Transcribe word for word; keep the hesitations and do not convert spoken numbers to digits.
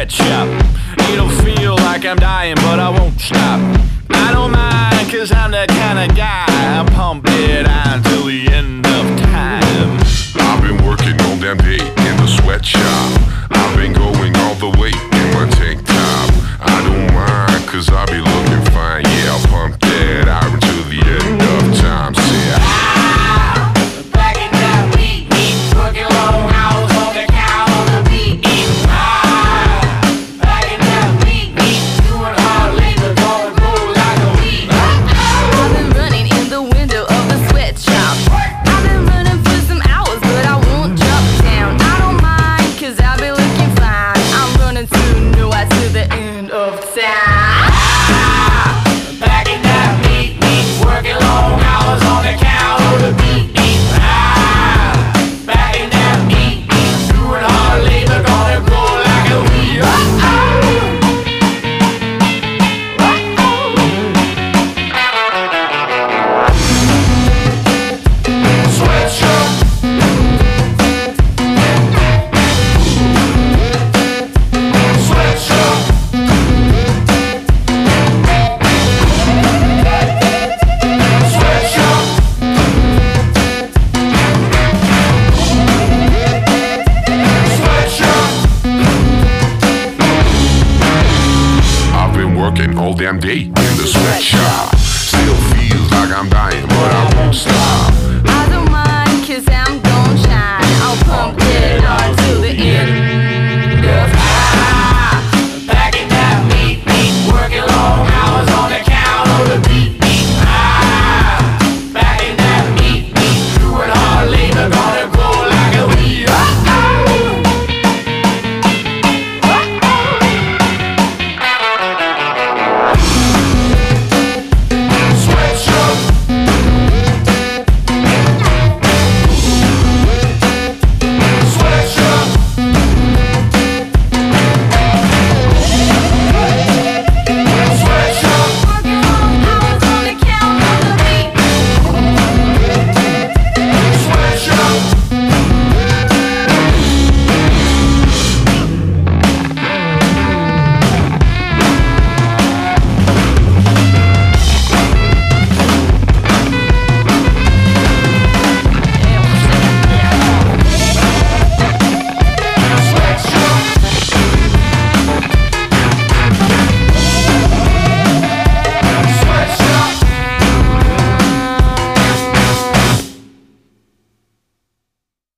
sweatshop. It'll feel like I'm dying, but I won't stop. I don't mind, cause I'm the kind of guy I pump it on till the end of time. I've been working all damn day in the sweatshop. I've been going all the way in my tank top. I don't mind, cause I be looking fine. Yeah, I'll pump that out until the end of time. Say, ah, back in that week, working long hours on the cow on the beat. Ah, back in that week, doing hard labor, gonna go like a week. I've been running in the window of the sweatshop. I've been running for some hours, but I won't drop down. I don't mind, cause I'll be looking fine. I'm running to nowhere to the end of time. Ah, back in that week, working long hours on the cow on the beat. Ah, back in that week, doing hard labor, gonna go like a week. Sweatshop. Sweatshop. Sweatshop. Sweatshop. I've been working all damn day